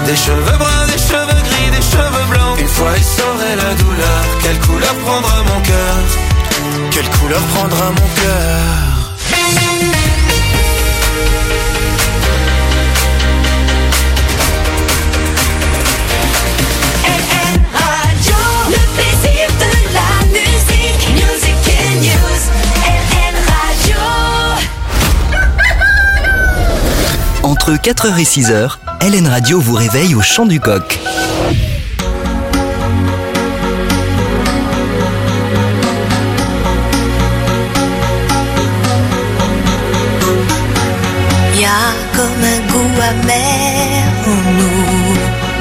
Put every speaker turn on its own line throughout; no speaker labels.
Des cheveux bruns, des cheveux gris, des cheveux blancs. Une fois il saurait la douleur. Quelle couleur prendra mon cœur? Quelle couleur prendra mon cœur?
Entre 4h et 6h, LN Radio vous réveille au chant du coq.
Y a comme un goût amer en nous,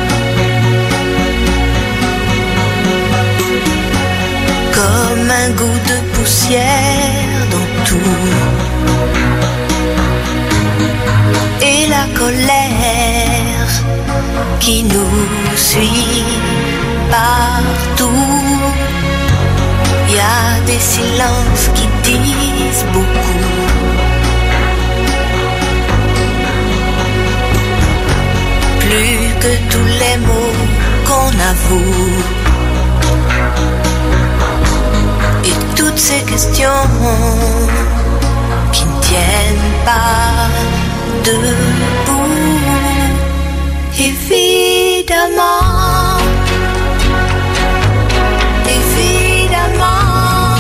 comme un goût de poussière dans tout. Et la colère qui nous suit partout. Il y a des silences qui disent beaucoup. Plus que tous les mots qu'on avoue. Et toutes ces questions qui ne tiennent pas debout, évidemment, évidemment,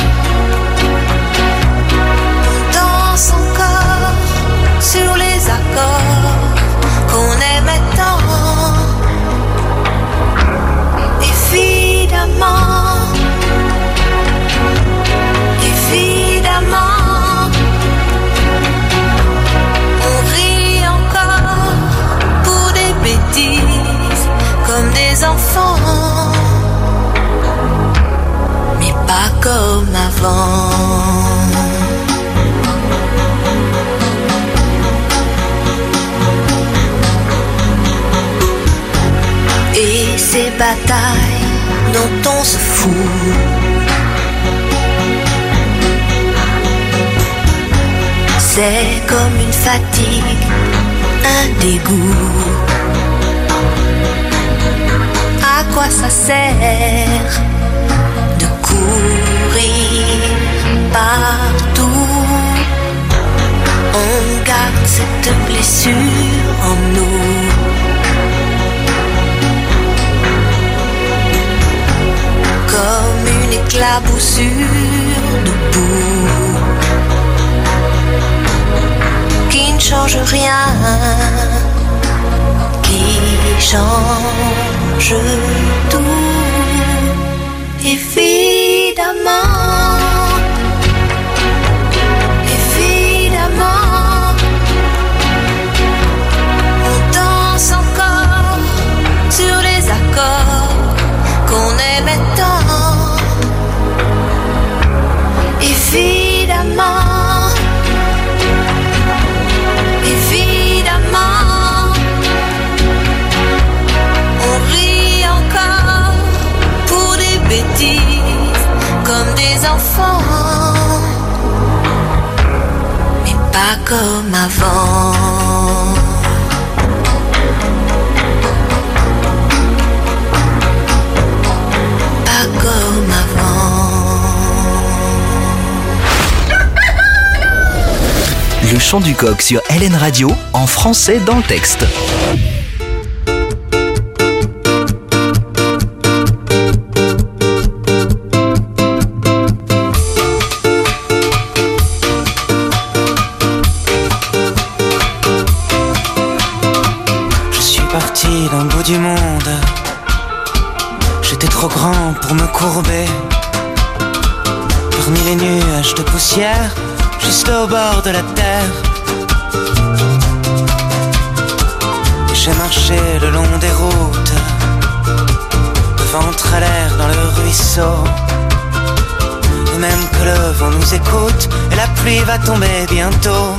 on danse encore sur les accords qu'on aimait tant, évidemment, évidemment. Comme des enfants, mais pas comme avant. Et ces batailles dont on se fout, c'est comme une fatigue, un dégoût. À quoi ça sert de courir partout? On garde cette blessure en nous. Comme une éclaboussure de boue qui ne change rien, qui change tout, évidemment, évidemment, on danse encore sur les accords qu'on aimait tant, évidemment, évidemment. Comme des enfants, mais pas comme avant. Pas comme avant.
Le chant du coq sur LN Radio, en français dans le texte.
D'un bout du monde, j'étais trop grand pour me courber. Parmi les nuages de poussière, juste au bord de la terre. J'ai marché le long des routes, le ventre à l'air dans le ruisseau. Et même que le vent nous écoute et la pluie va tomber bientôt.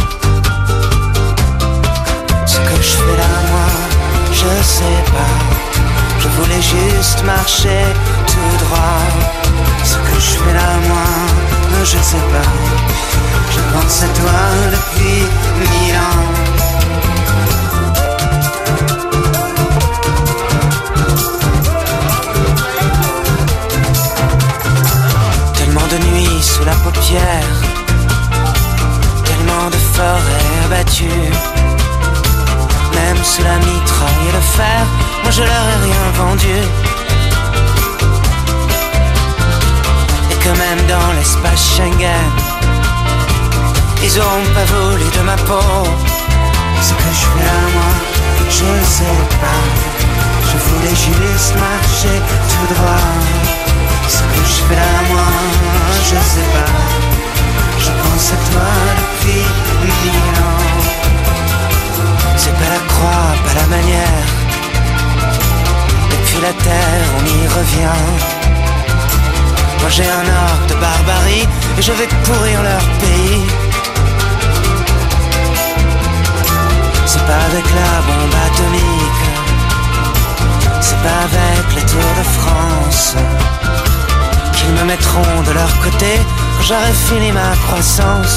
Ce que je fais là, moi, je sais pas, je voulais juste marcher tout droit. Ce que je fais là, moi, je sais pas, je pense à toi depuis 1000 ans. moi je leur ai rien vendu. Et que même dans l'espace Schengen, ils auront pas volé de ma peau. Ce que je fais là moi, je ne sais pas. Je voulais juste marcher tout droit. Ce que je fais là moi, je sais pas. Je pense à toi depuis 1000 ans. C'est pas la croix, pas la manière. Depuis la terre, on y revient. Moi j'ai un orgue de barbarie et je vais pourrir leur pays. C'est pas avec la bombe atomique, c'est pas avec les Tours de France qu'ils me mettront de leur côté quand j'aurai fini ma croissance.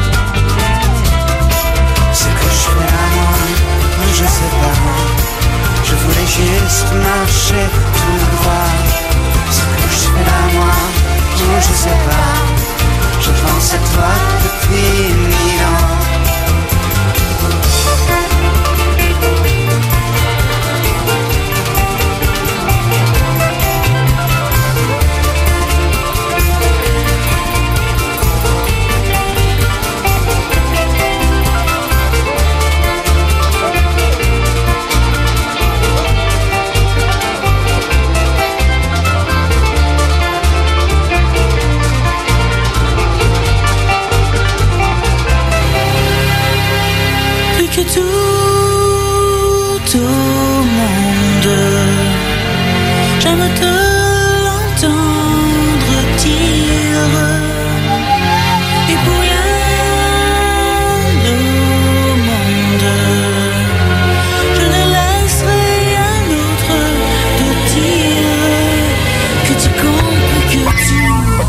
Ce que je fais à moi, je sais pas. Je voulais juste marcher tout droit. Ce que je fais à moi, je sais pas. Je pense à toi depuis 1000 ans.
Que tout au monde, j'aime te l'entendre dire. Et pour rien au monde, je ne laisserai un autre te dire que tu comptes, que tu.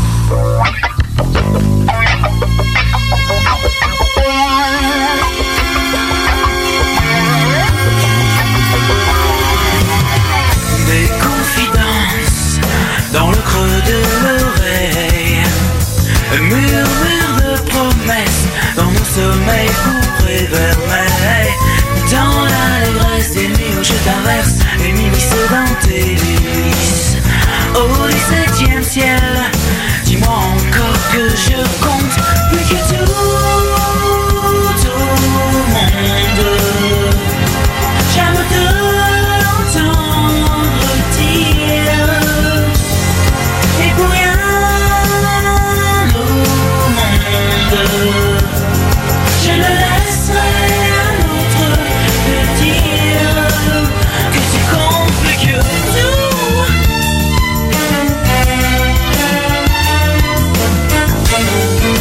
Dans le creux de l'oreille, un murmure de promesses dans mon sommeil coupé vers mai. Dans l'allégresse des nuits où je traverse les milices dans tes délices. Au 17e ciel, dis-moi encore que je compte plus que tout au monde. J'aime te l'entendre dire. Et pour rien au monde, je ne laisserai un autre te dire que tu comptes plus que tout.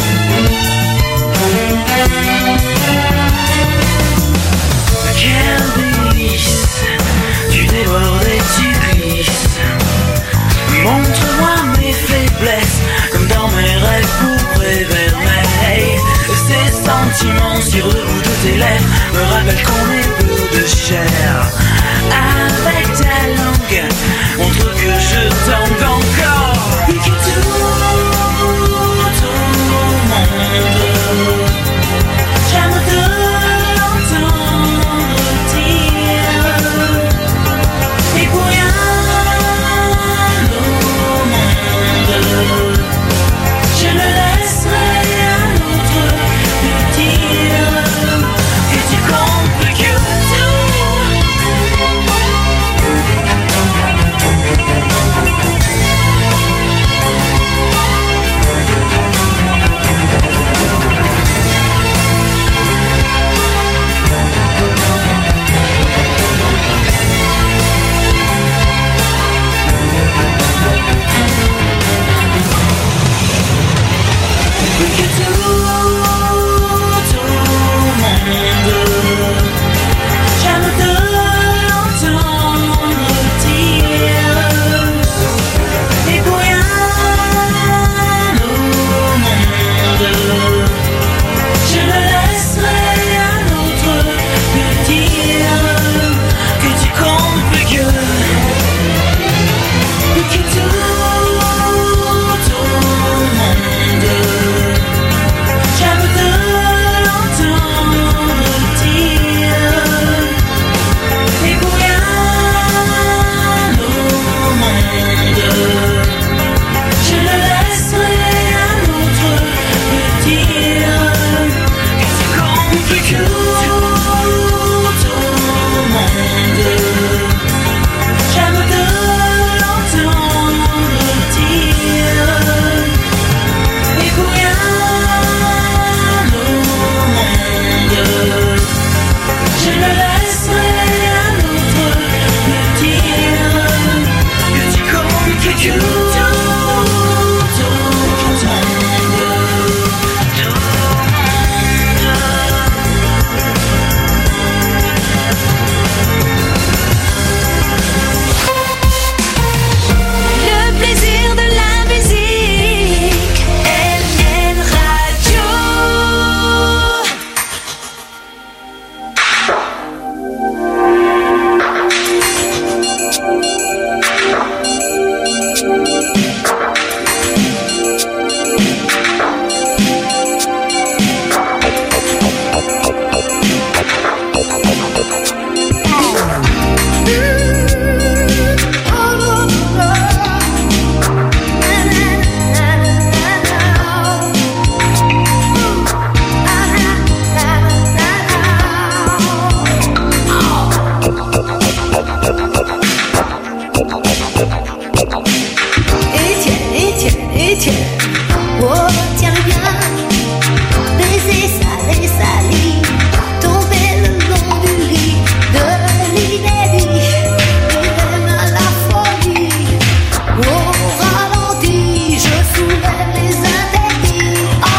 Étienne, oh tiens bien, baiser, saler, salir, tomber le long du lit, de l'inédit, et même à la folie, au ralenti, je soulève les interdits.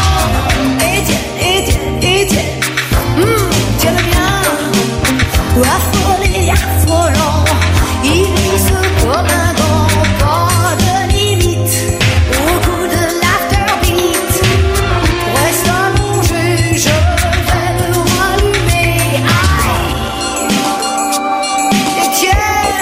Oh, Étienne, tiens bien, affolé, affolant, il glisse comme un gant, pas de limite. Au goût de l'afterbeat, reste allongé, je vais le rallumer. Aïe, Étienne.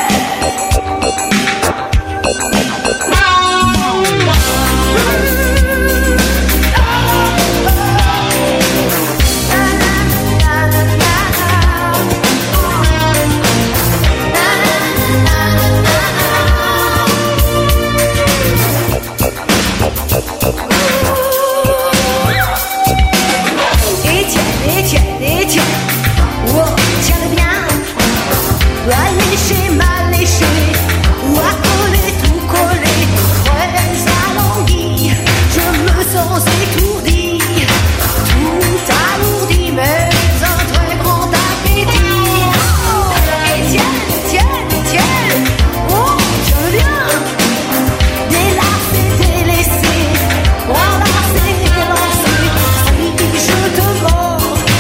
Étienne, oh, tiens-le bien, alléché, mal léché, ou à coller, tout coller, très alangui, je me sens étourdi, tout alourdi, mais un très grand appétit. Oh, Étienne, oh, tiens-le bien, délassé, délaissé, enlacé, lancé, si je te mords.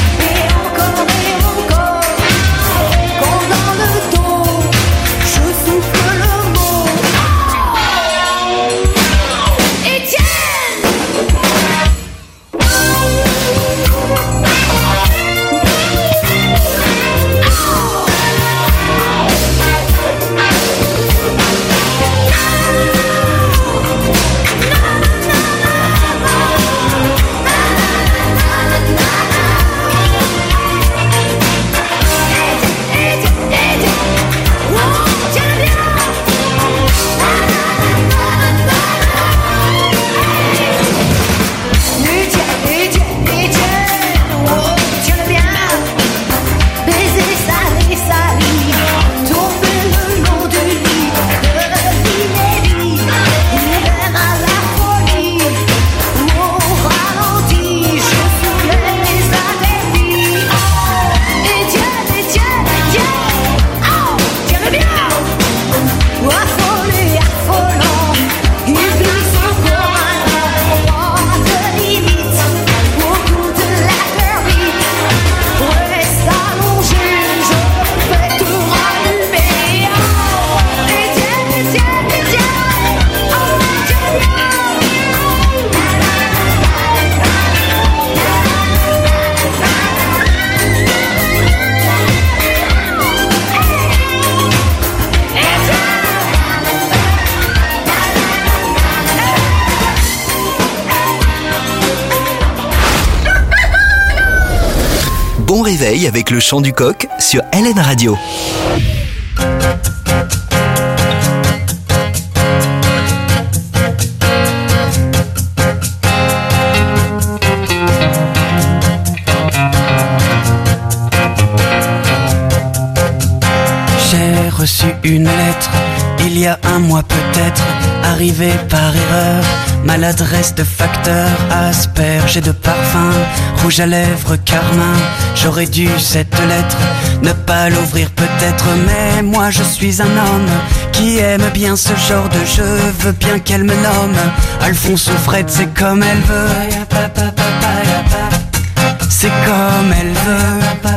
Bon réveil avec le chant du coq sur LN Radio.
J'ai reçu une lettre, il y a un mois peut-être, arrivée par erreur. Maladresse de facteur, asperge et de parfum, rouge à lèvres, carmin. J'aurais dû cette lettre ne pas l'ouvrir peut-être, mais moi je suis un homme qui aime bien ce genre de jeu. Veux bien qu'elle me nomme Alphonse ou Fred, c'est comme elle veut. C'est comme elle veut.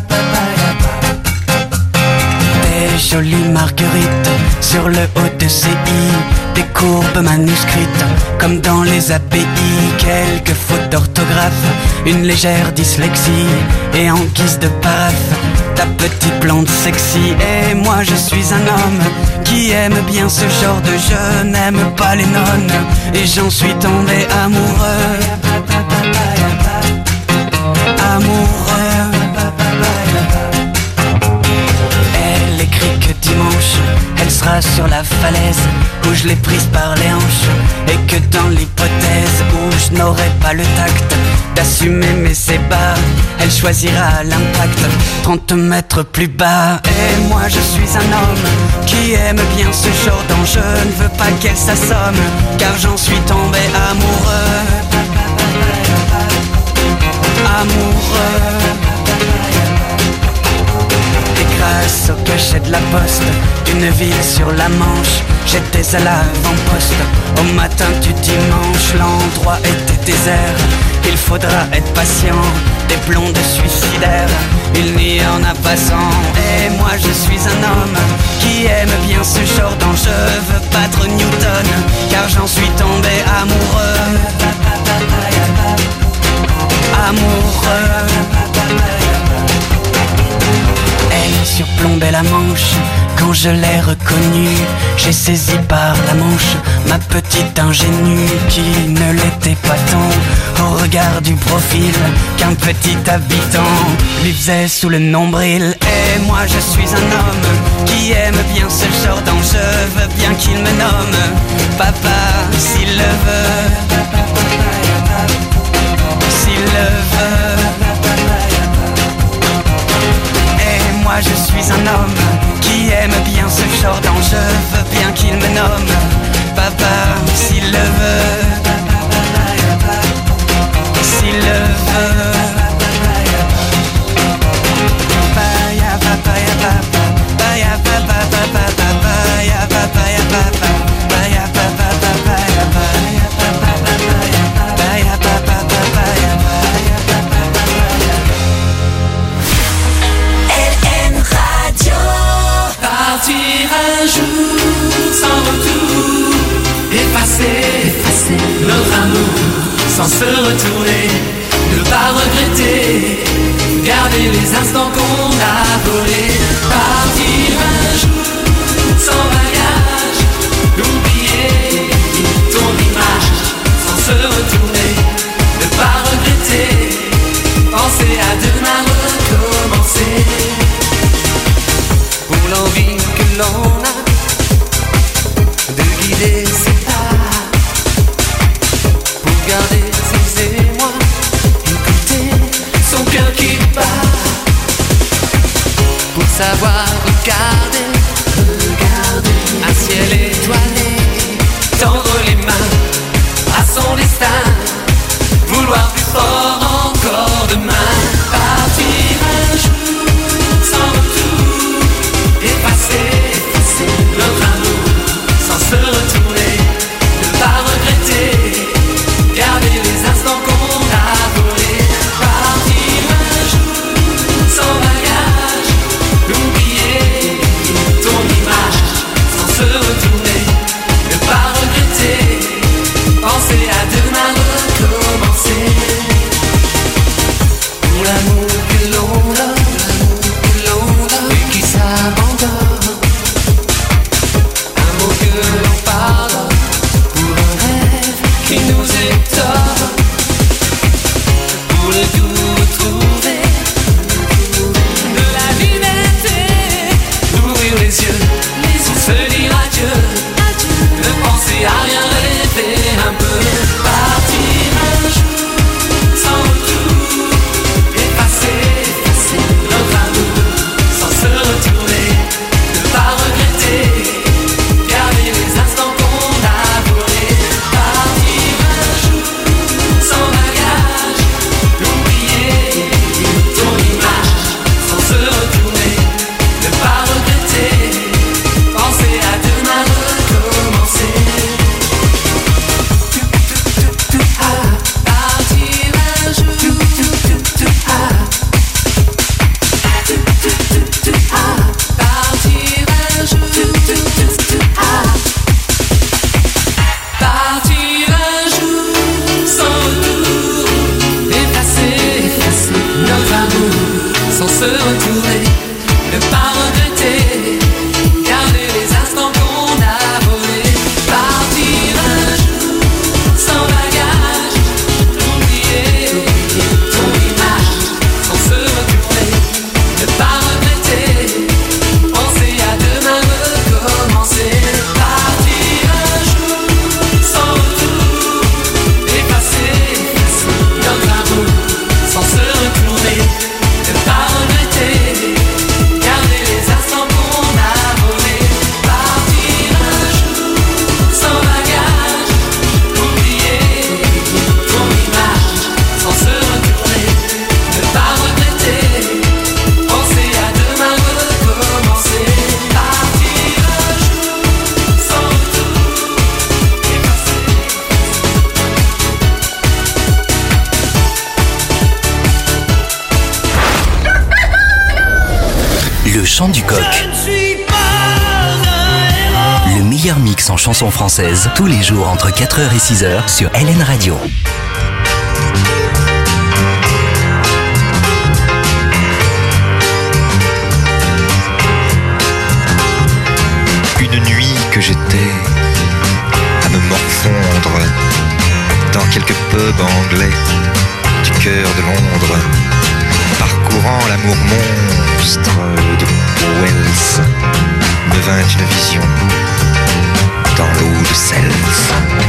Des jolies marguerites sur le haut de ses i, des courbes manuscrites comme dans les API, quelques fautes d'orthographe, une légère dyslexie, et en guise de paraphe ta petite plante sexy. Et moi je suis un homme qui aime bien ce genre de jeu, n'aime pas les nonnes, et j'en suis tombé amoureux. Amoureux. Elle écrit que dimanche elle sera
sera sur la falaise où je l'ai prise par les hanches. Et que dans l'hypothèse où je n'aurai pas le tact d'assumer mes ébats, elle choisira l'impact 30 mètres plus bas. Et moi je suis un homme qui aime bien ce genre d'enjeu. Ne veux pas qu'elle s'assomme, car j'en suis tombé amoureux. Amoureux. Et grâce au cachet de la poste d'une ville sur la Manche, j'étais à l'avant-poste au matin du dimanche. L'endroit était désert, il faudra être patient. Des blondes suicidaires, il n'y en a pas 100. Et moi je suis un homme qui aime bien ce genre d'enjeu. Veux battre Newton, car j'en suis tombé amoureux. Amoureux. Elle surplombait la Manche. Quand je l'ai reconnue, j'ai saisi par la manche ma petite ingénue qui ne l'était pas tant au regard du profil qu'un petit habitant lui faisait sous le nombril. Et moi je suis un homme qui aime bien ce genre d'enjeu. Veux bien qu'il me nomme papa s'il le veut. S'il le veut. Et moi je suis un homme qui aime bien ce genre d'enjeu. Veux bien qu'il me nomme papa s'il le veut. S'il le veut. Baya papaya papa, baya papa papa baya papaya papa, baya papa papaya baya papa papaya, baya papa papaya baya papa papaya.
LN Radio.
Partir un jour sans retour, effacer notre amour sans se retourner, ne pas regretter, garder les instants qu'on a volés. Partir un jour sans bagage, oublier ton image sans se retourner, ne pas regretter, penser à demain recommencer. Pour l'envie que l'on a de guider ses pas, pour garder ses émois, écouter son cœur qui bat, pour savoir regarder
chant du coq. Le meilleur mix en chansons françaises, tous les jours entre 4h et 6h sur LN Radio.
Une nuit que j'étais à me morfondre dans quelques pubs anglais du cœur de Londres, parcourant l'amour monstre de Wells, me vint une vision dans l'eau de Seltz.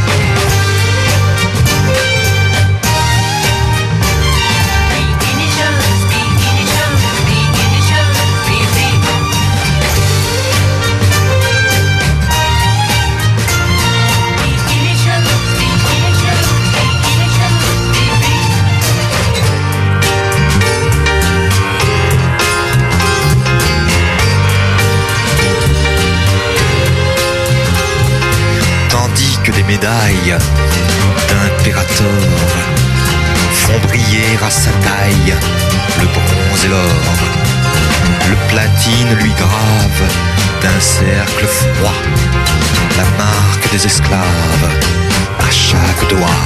Médailles d'impérator font briller à sa taille le bronze et l'or. Le platine lui grave d'un cercle froid la marque des esclaves à chaque doigt.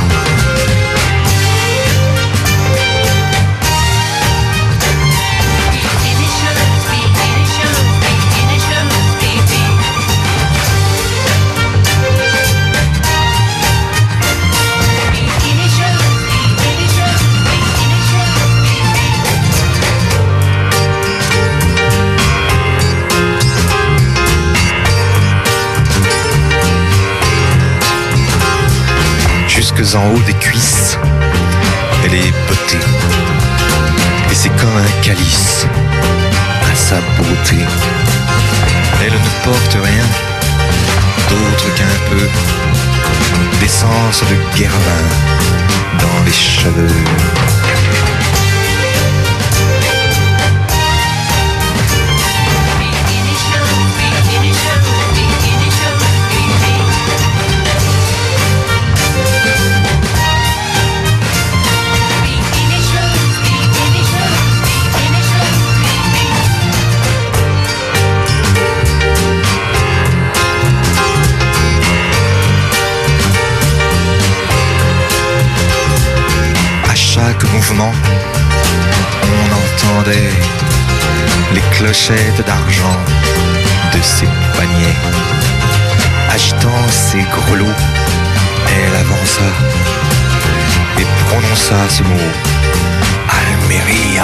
Jusque en haut des cuisses, elle est bottée, et c'est comme un calice à sa beauté. Elle ne porte rien d'autre qu'un peu d'essence de guervin dans les cheveux. Mouvement, on entendait les clochettes d'argent de ses poignets. Agitant ses grelots, elle avança et prononça ce mot: Almeria.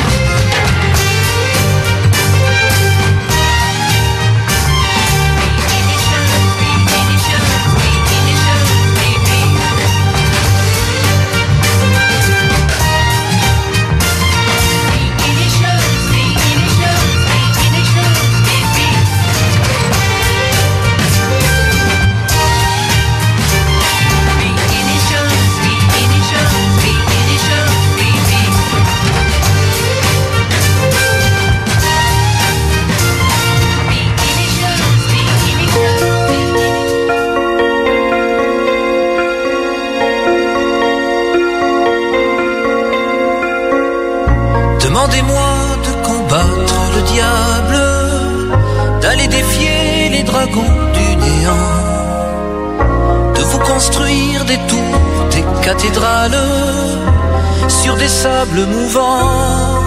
Demandez-moi de combattre le diable, d'aller défier les dragons du néant, de vous construire des tours, des cathédrales sur des sables mouvants.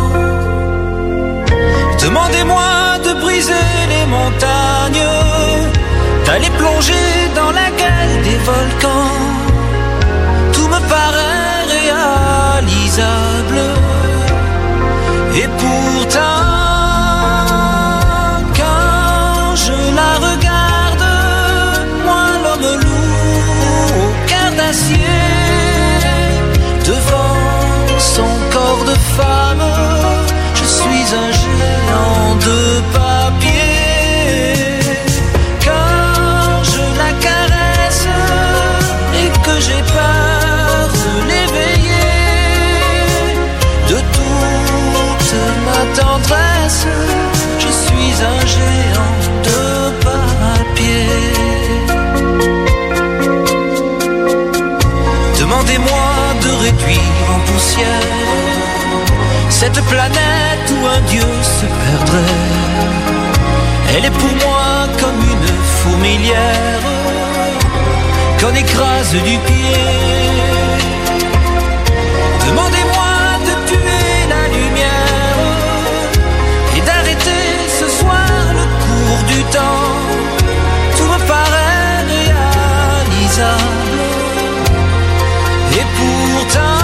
Demandez-moi de briser les montagnes, d'aller plonger dans la gueule des volcans. Tout me paraît réalisable. Et pourtant, quand je la regarde, moi l'homme lourd au cœur d'acier, devant son corps de femme, je suis un géant de papier. Quand je la caresse et que j'ai peur de l'éveiller, de toute ma tendresse, je suis un géant de papier. Demandez-moi de réduire en poussière cette planète où un dieu se perdrait. Elle est pour moi comme une fourmilière qu'on écrase du pied. Demandez-moi de tuer la lumière et d'arrêter ce soir le cours du temps. Tout me paraît réalisable et pourtant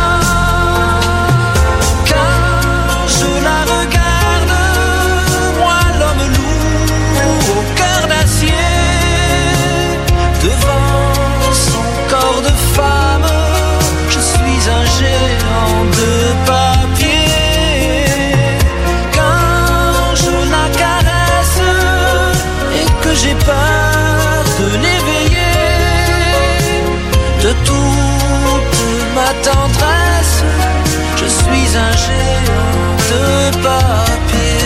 de papier. Quand je la caresse et que j'ai peur de l'éveiller, de toute ma tendresse, je suis un géant de papier.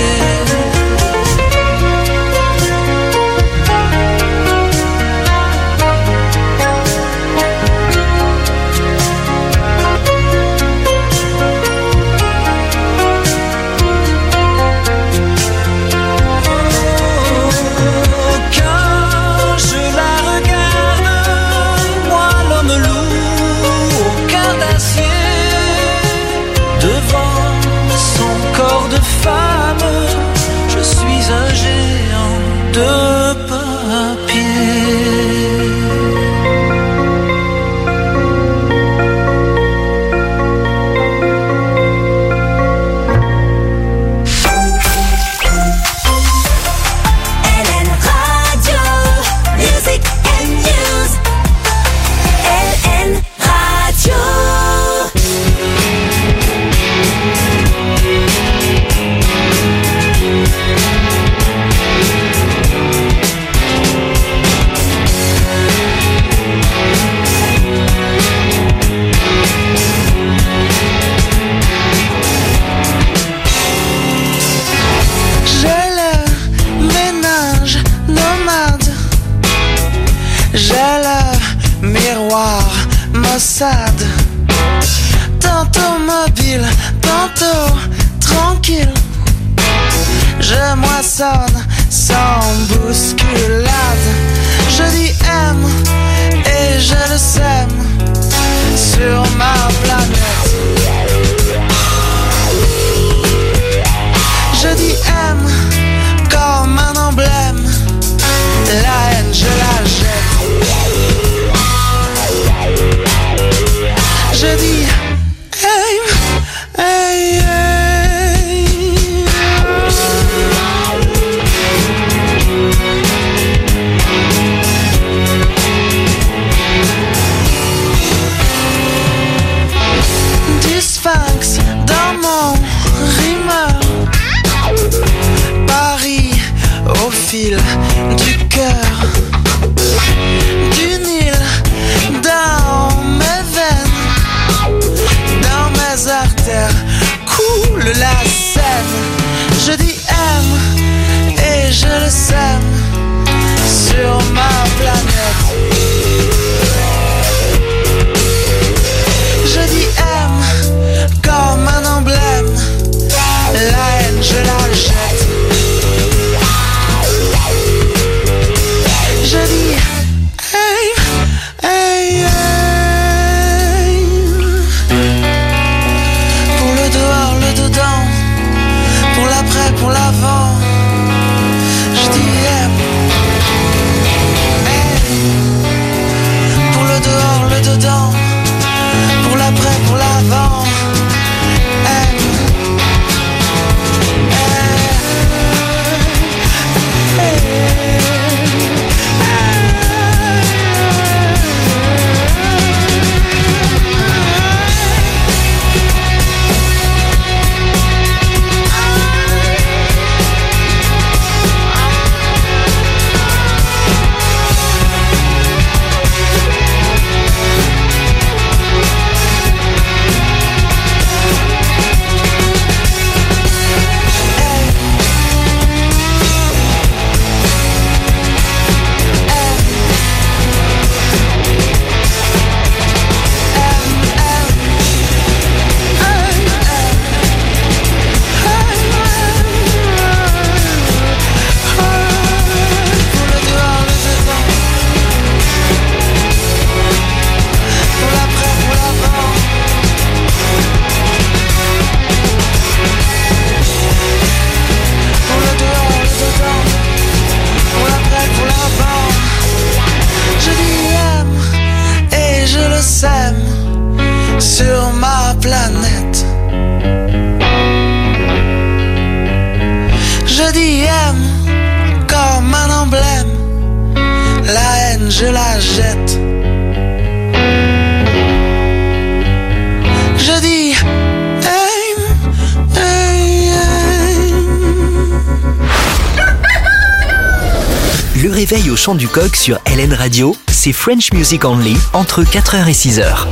Je suis un géant de papier.
LN Radio, Music and News. LN Radio.
J'ai le miroir maussade, tantôt mobile, tantôt tranquille. Je moissonne sans bousculade. Je dis aime et je le sème sur ma planète. Je dis aime comme un emblème. La haine, je la jette. Je dis hey, hey, hey. dis aime comme un emblème, la haine je la jette. Je dis aime,
Le réveil au chant du coq sur LN Radio, c'est French Music Only entre 4h et 6h.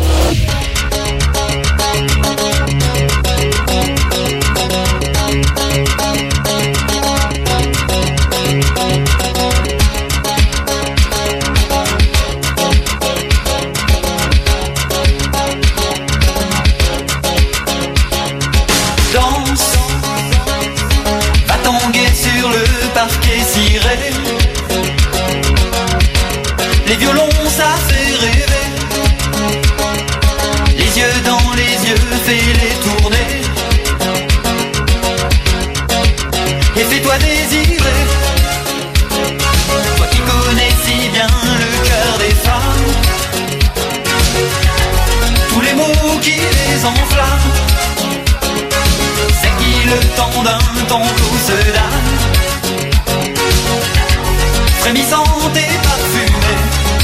Parquet ciré, les violons ça fait rêver, les yeux dans les yeux, fais-les tourner et fais-toi désirer. Toi qui connais si bien le cœur des femmes, tous les mots qui les enflamment, c'est qui le temps d'un tango se donne, frémissante et parfumée.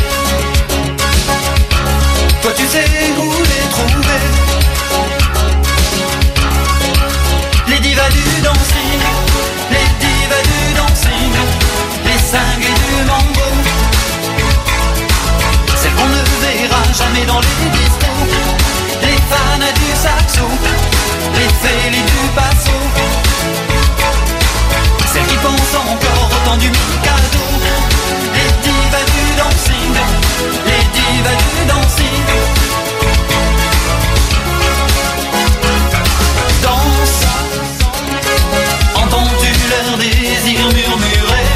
Toi tu sais où les trouver, les divas du dancing, les divas du dancing, les cinglés du mambo, celles qu'on ne verra jamais dans les discos, les fans du saxo, les félix du basso, celles qui pensent encore autant du Mikado. Les divas du dancing, les divas du dancing. Danse, entends-tu leur désir murmurer?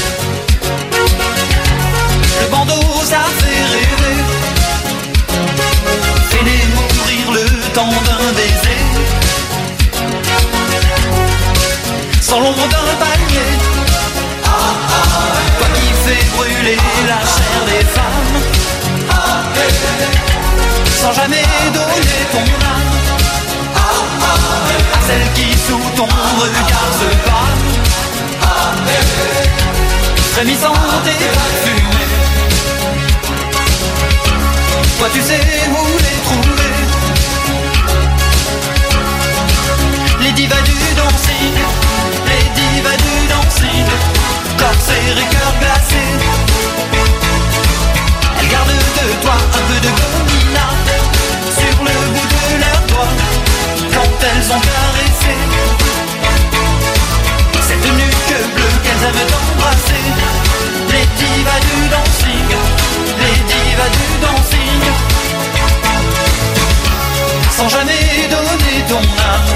Le bandeau ça fait rêver, fais-les mourir le temps d'un baiser, sans l'ombre d'un palmier. Toi qui fais brûler la chair des femmes, sans jamais donner ton âme à celle qui sous ton regard se pâme, frémissante et parfumée. Toi tu sais où les trouver, les divas du dancing, les divas du dancing, corps serré, cœur glacé. Elles gardent de toi un peu de gomina sur le bout de leurs doigts quand elles ont caressé cette nuque bleue qu'elles aiment embrasser. Les divas du dancing, les divas du dancing, sans jamais donner ton âme,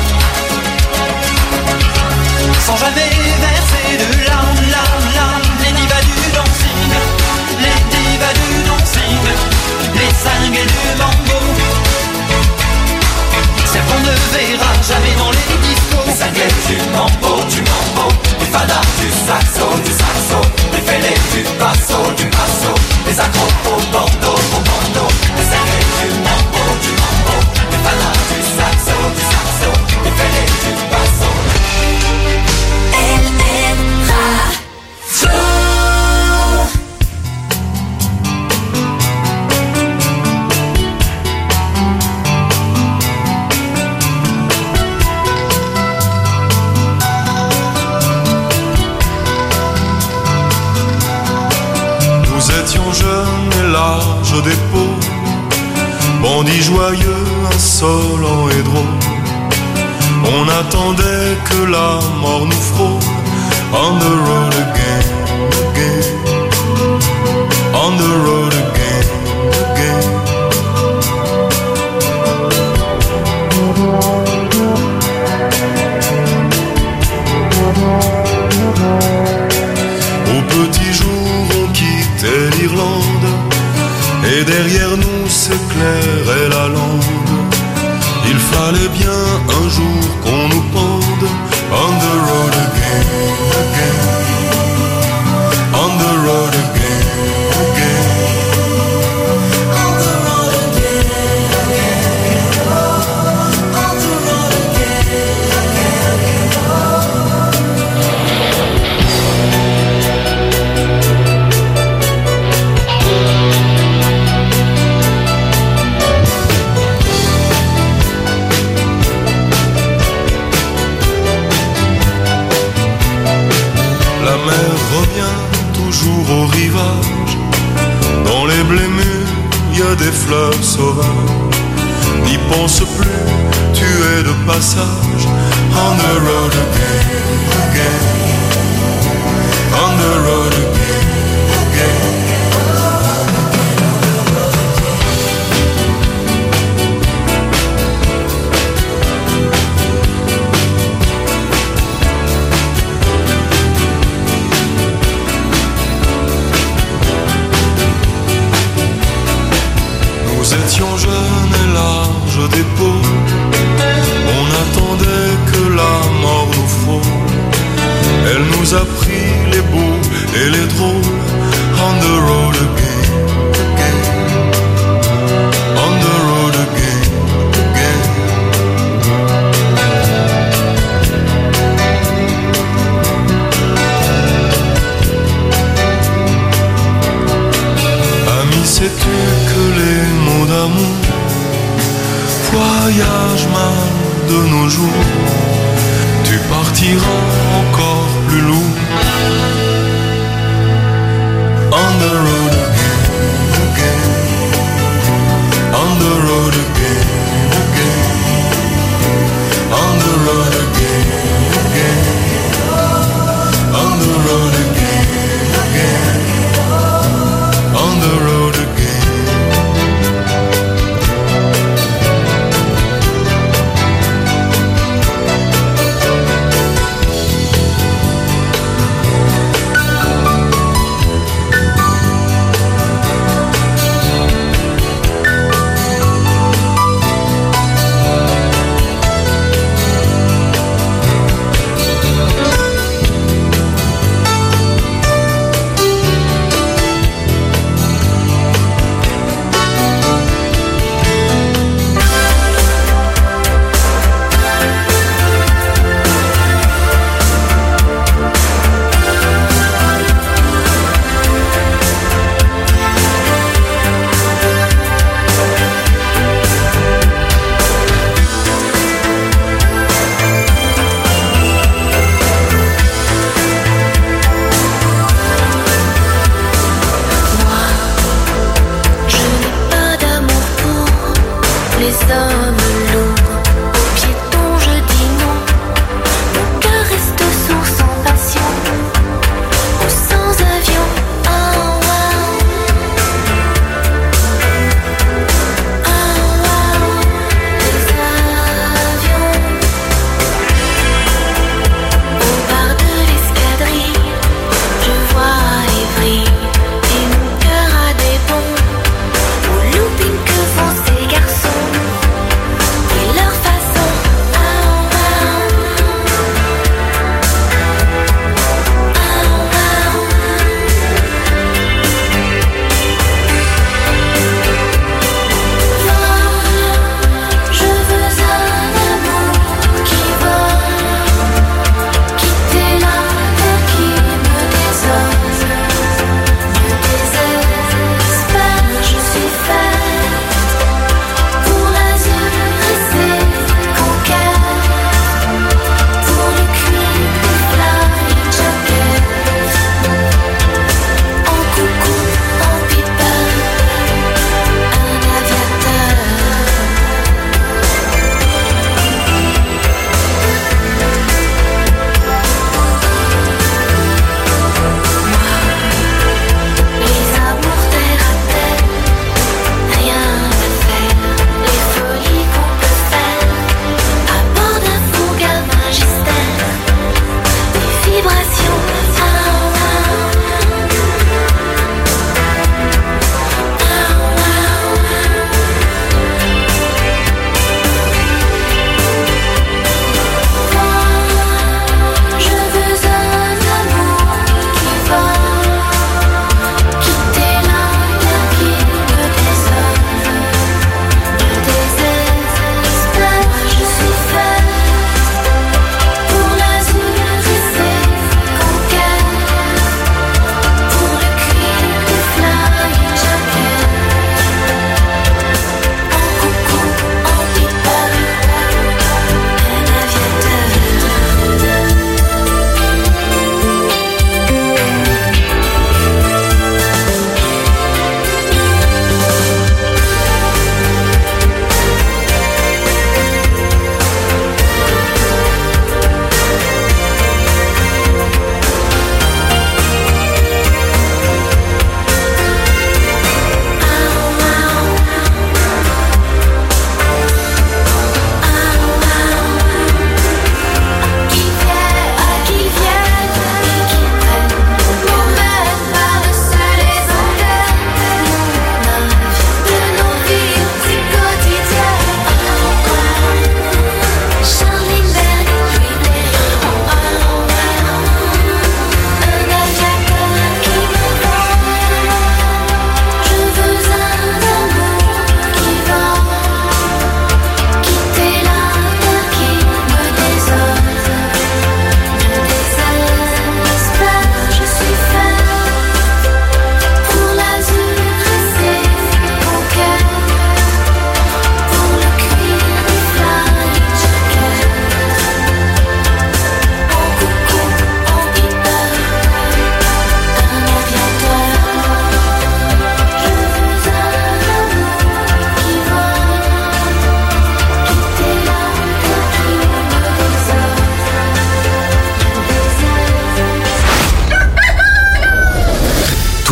sans jamais verser de larmes, les divas du dancing, les divas du dancing, les cinglés du mambo, celles qu'on ne verra jamais dans les discos. Les cinglés du mambo, les fadas du saxo, les fêlés du basso, les accros au bandeau, les cinglés du mambo, les fadas du saxo, les fêlés du basso.
Nous étions jeunes et larges d'épaules, bandits joyeux, insolents et drôles. On attendait que la mort nous frôle. On the road again, again. On the road again, again. Au petit jour on quittait l'Irlande, et derrière nous s'éclairait la lande. Il fallait bien un jour qu'on nous pende. On the road again, again. On the road again, again. On the road again, again. On the road again, again. des fleurs sauvages. N'y pense plus, tu es de passage. On the road again, again. On the road again, again. Nous étions jeunes et larges d'épaules. On attendait que la mort nous frôle. Elle nous a pris les beaux et les drôles. On the road again, again. On the road again, again. Ami, sais-tu que les mots d'amour voyagent mal de nos jours? Tu partiras encore plus lourd. On the road again, again. On the road again, again. On the road again, again. On the road again, again. On the road again.
Au looping que font ces garçons.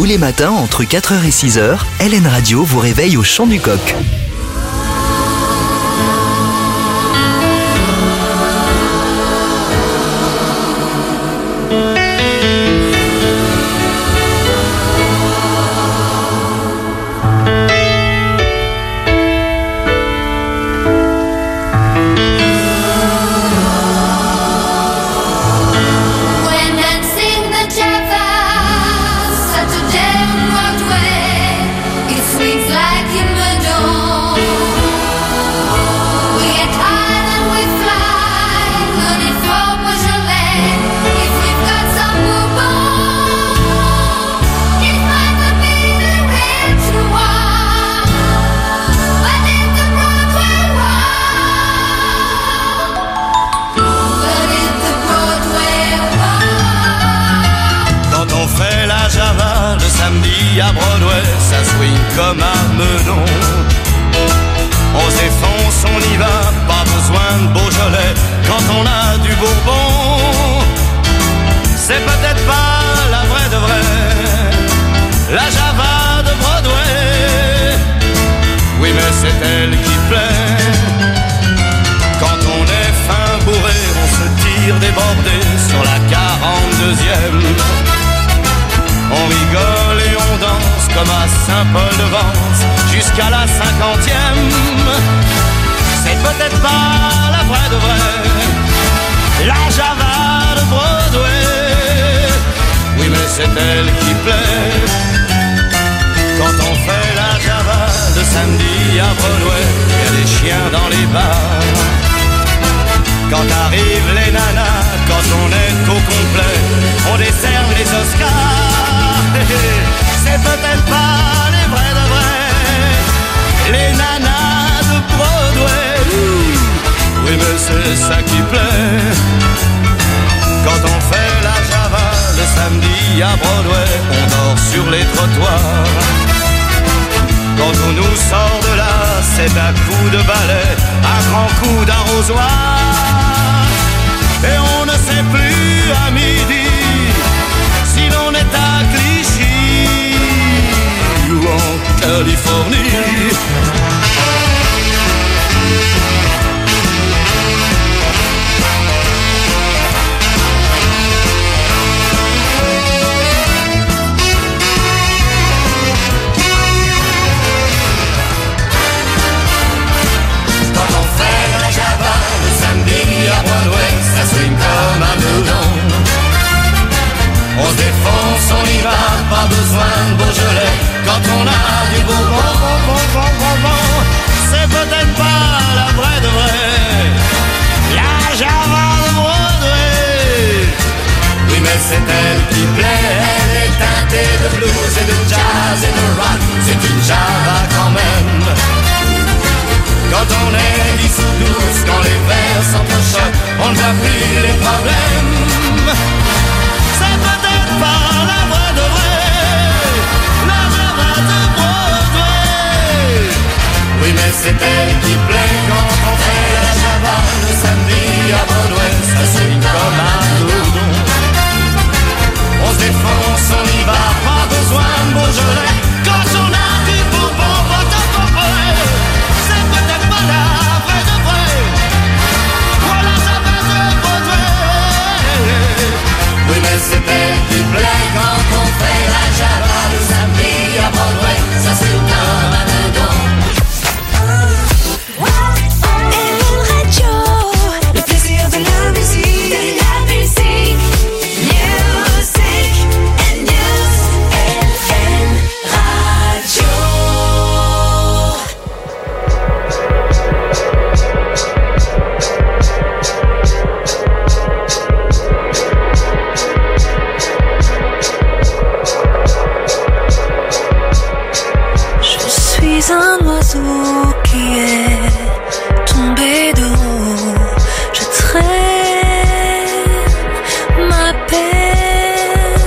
les matins, entre 4h et 6h, LN Radio vous réveille au chant du coq.
À Broadway, ça swing comme à Meudon. On se défonce, on y va, pas besoin de Beaujolais quand on a du Bourbon. C'est peut-être pas la vraie de vraie, la Java de Broadway. Oui, mais c'est elle qui plaît. Quand on est fin bourré, on se tire débordé sur la 42e. On rigole et on danse comme à Saint-Paul-de-Vence jusqu'à la 50e. C'est peut-être pas la vraie de vraie, la Java de Broadway. Oui, mais c'est elle qui plaît. Quand on fait la Java de samedi à Broadway, il y a des chiens dans les bars. Quand arrivent les nanas, quand on est au complet, on décerne les Oscars. C'est peut-être pas les vrais de vrais, les nanas de Broadway. Oui, mais c'est ça qui plaît. Quand on fait la Java le samedi à Broadway, on dort sur les trottoirs. Quand on nous sort de là, c'est un coup de balai, un grand coup d'arrosoir. Et on ne sait plus à midi si l'on est à Clichy ou en Californie. À Broadway, ça swing comme un Meudon. On se défonce, on y va, pas besoin de Beaujolais quand on a du Bourbon. C'est peut-être pas la vraie de vraie, la Java de Broadway. Oui, mais c'est elle qui plaît, elle est teintée de blues et de jazz et de rock. C'est une Java quand même. Quand on est 10 ou 12, quand les vers s'entrechoquent, on ne voit plus les problèmes. C'est peut-être pas la vraie de vraie, la Java de Broadway. Oui, mais c'est elle qui plaît quand on fait la Java le samedi à Broadway. Ça swing comme un Meudon. On se défonce, on y va, pas besoin de Beaujolais quand on a du Bourbon. C'est peut-être pas la vraie de vraie, voilà ça va de Broadway. Oui, mais c'est elle qui plaît quand on fait la Java le samedi à Broadway. Ça c'est comme un Meudon.
LN Radio, le plaisir de la musique, de la musique. Music and news, LN Radio. Je suis un oiseau qui est tombé de haut. Je traîne ma peine,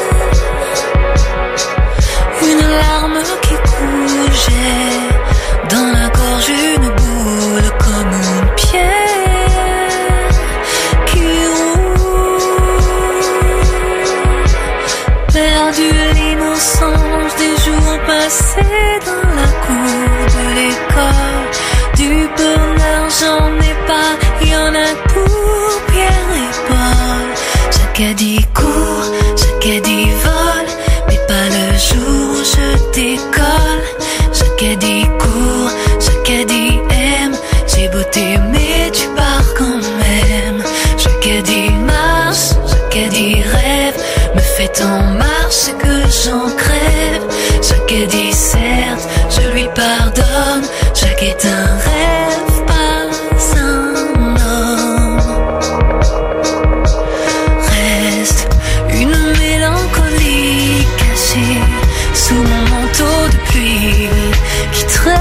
une larme qui coule. J'ai dans la gorge une boule comme une pierre qui roule. Perdu l'innocence, ramassés dans la cour de l'école. Du bonheur j'en ai pas, y en a pour Pierre et Paul. Jacadie court, Jacadie vole, mais pas le jour où je décolle. Jacadie court, Jacadie aime, j'ai beau t'aimer, tu pars quand même. Jacadie marche, Jacadie rêve, me fait en marche ce que j'en crève. Jacadie certes, je lui pardonne, Jacques est un rêve, pas un homme. Reste une mélancolie cachée sous mon manteau de pluie qui traîne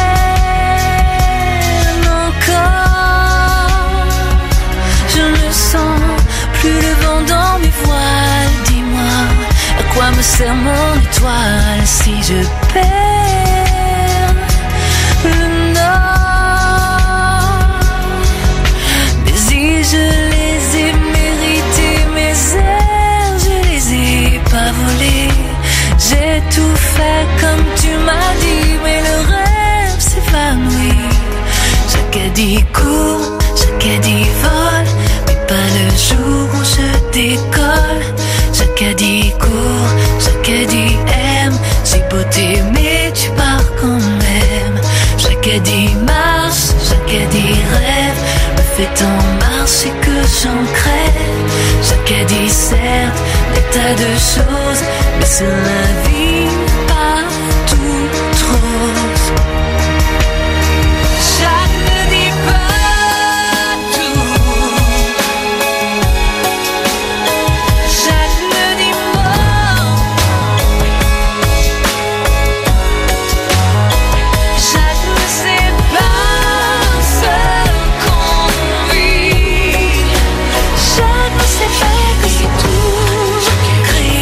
encore. Je ne sens plus le vent dans mes voiles. Dis-moi, à quoi me sert mon étoile si je perds le nord? Mes îles, je les ai méritées, mes airs, je les ai pas volées. J'ai tout fait comme tu m'as dit, mais le rêve s'évanouit. Jacadie court, Jacadie vole, mais pas le jour où je décolle. Jacadie court, Jacadie aime, j'ai beau t'aimer, tu pars quand même. Jacadie marche, Jacadie rêve, me fait en marche et que j'en crève. Jacadie certes, des tas de choses, mais c'est la vie, pas toute rose. Jacques ne dit pas tout, Jacques ne dit mort, Jacques ne sait pas ce qu'on vit, Jacques ne sait pas que c'est tout gris.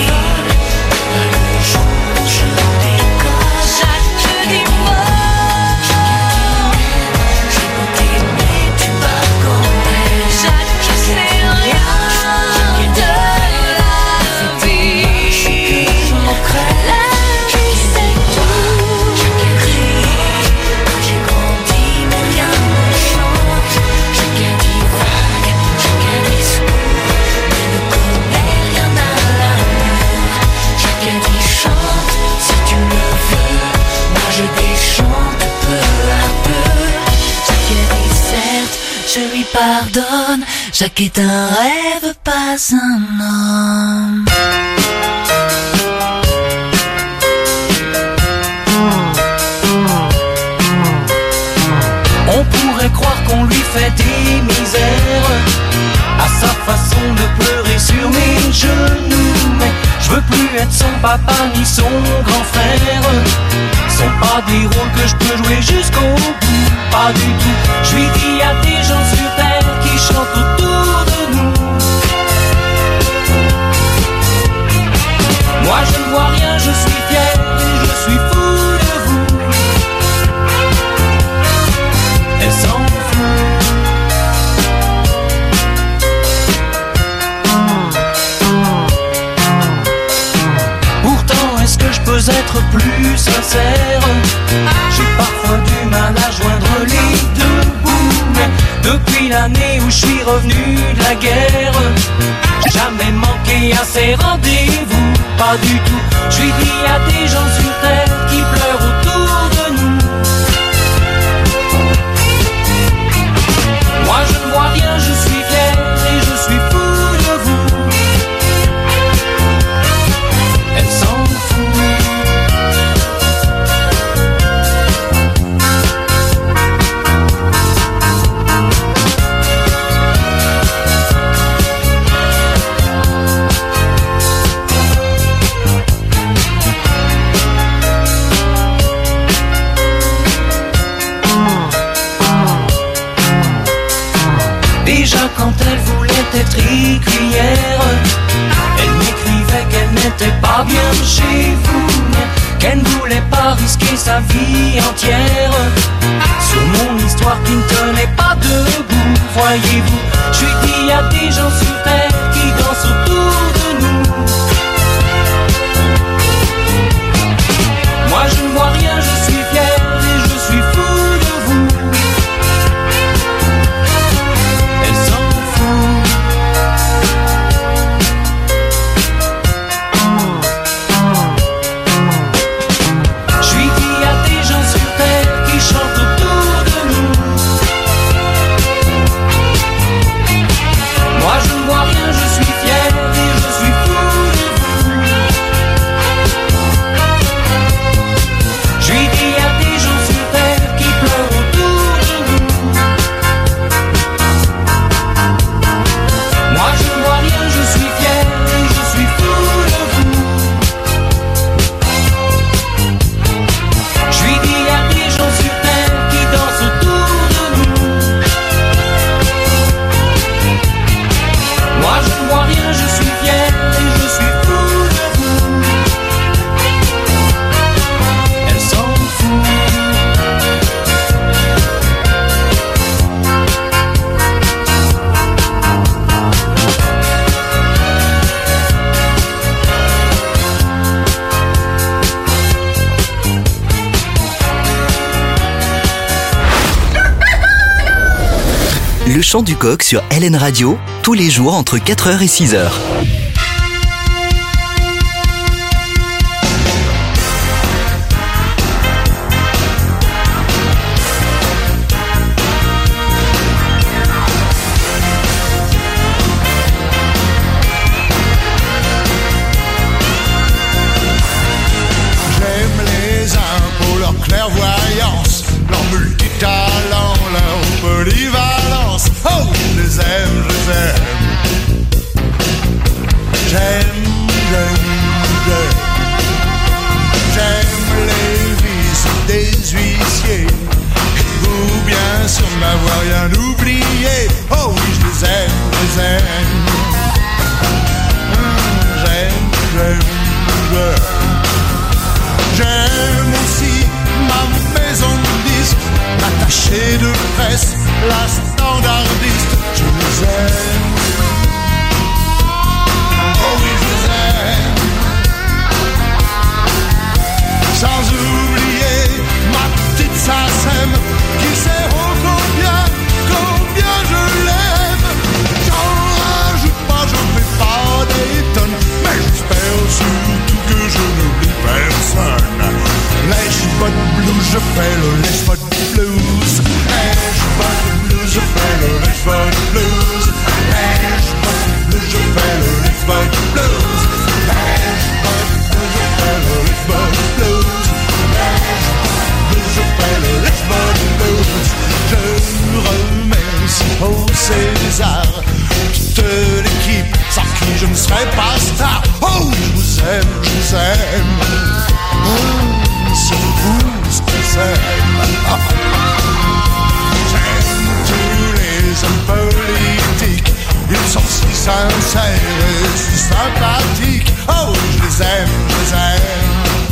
Jacques ne dit mort, j'ai beau t'aimer, tu pars quand même. Jacques ne sait rien de la vie. La vie c'est tout gris. J'ai grandi mais rien ne change. Jacadie vague, Jacadie secours, mais ne connaît rien à l'amour. Jacadie chante si tu le veux, moi je déchante peu à peu. Jacadie certes, je lui pardonne, Jacques est un rêve, pas un homme.
On pourrait croire qu'on lui fait des misères à sa façon de pleurer sur mes genoux, mais je veux plus être son papa ni son grand frère. Ce sont pas des rôles que je peux jouer jusqu'au bout, pas du tout. Je lui dis à des gens sur terre qui chantent autour de nous. Moi je ne vois rien, je suis fier et je suis fou de vous. Elle s'en fout. Pourtant est-ce que je peux être plus sincère? J'ai parfois du mal à joindre les deux bouts, mais depuis l'année où je suis revenu de la guerre, j'ai jamais manqué à ces rendez-vous, pas du tout. Je lui dis à des gens sur terre qui pleurent autour de nous. Moi je ne vois rien, je suis fier et je suis fou de vous. Elle s'en fout. Déjà quand elle voulait être écuyère, elle m'écrivait qu'elle n'était pas bien chez vous, qu'elle ne voulait pas risquer sa vie entière sur mon histoire qui ne tenait pas debout. Voyez-vous, je lui dis à des gens sur terre qui dansent autour de nous. Moi je
Le chant du coq sur LN Radio, tous les jours entre 4h et 6h.
Clairvoyance, leur multitalent, leur polyvalence. Oh, je les aime, je les aime. J'aime, j'aime, j'aime. J'aime les vices des huissiers. Et vous, bien sûr, n'avoir rien oublié. Oh oui, je les aime, je les aime. J'aime, j'aime, j'aime. J'aime aussi ma maison de disques, l'attaché de presse, la standardiste. Je les aime. Oh oui, je les aime. Sans oublier ma petite Sassem qui sait oh combien je l'aime. J'en rajoute pas, j'en fais pas des tonnes, mais j'espère surtout que je n'oublie personne. Lèche-bot blues, je fais le lèche-bot blues. Lèche-bot blues, je fais le lèche-bot blues. Lèche-bot blues, je fais le lèche-bot blues. Lèche-bot blues, je fais le lèche-bot blues. Lèche-bot blues, je fais le lèche-bot blues. Je remercie au César toute l'équipe sans qui je ne serais pas star. Oh, je vous aime, je vous aime. Oh, c'est vous ce qu'on s'aime. J'aime tous les hommes politiques. Ils sont si sincères et si sympathiques. Oh, je les aime, je les aime.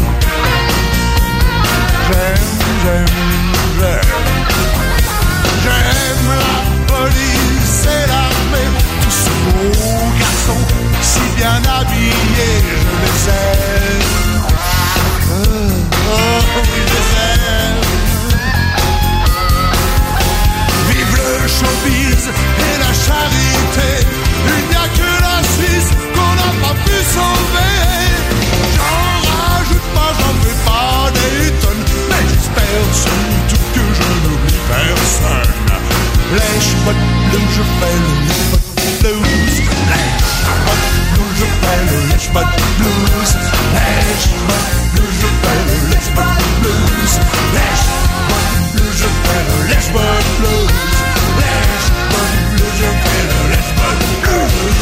J'aime, j'aime, j'aime. J'aime la police et l'armée. Tous ces beaux garçons si bien habillés. Je les aime. Oh, oui, je les aime. Vive le showbiz et la charité. Il n'y a que la Suisse qu'on n'a pas pu sauver. J'en rajoute pas, j'en fais pas des tonnes, mais j'espère surtout que je n'oublie personne. Lèche-bot blues, je fais le lèche-bot blues. Lèche-bot blues, je fais le lèche-bot blues. Lèche-bot blues, je fais le lèche-bot blues. Lèche-bot blues, je fais le lèche-bot blues. Lèche-bot blues, je fais le lèche-bot blues.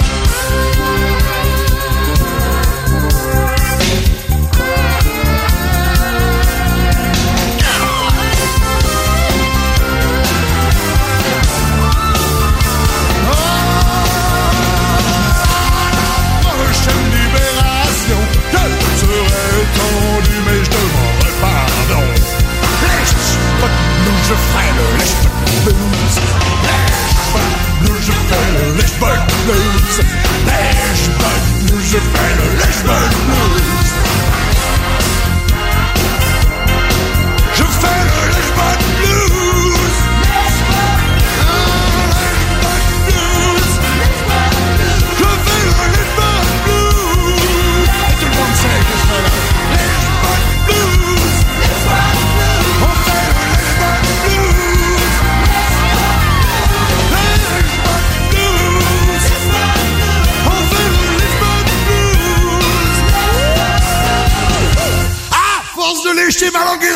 Tendu, mais je demanderai pardon. Lèche-bot blues, je ferai le lèche-bot blues. Lèche-bot blues, je fais le lèche-bot blues. Lèche-bot blues, je fais le lèche-bot blues. Je fais le lèche-bot blues. Lèche-bot blues. Je fais le lèche-bot blues. Et tout le monde sait que je fais le lèche-bot blues. On fait le lèche-bot blues. Lèche-bot blues. On fait le lèche-bot blues. À force de lécher ma langue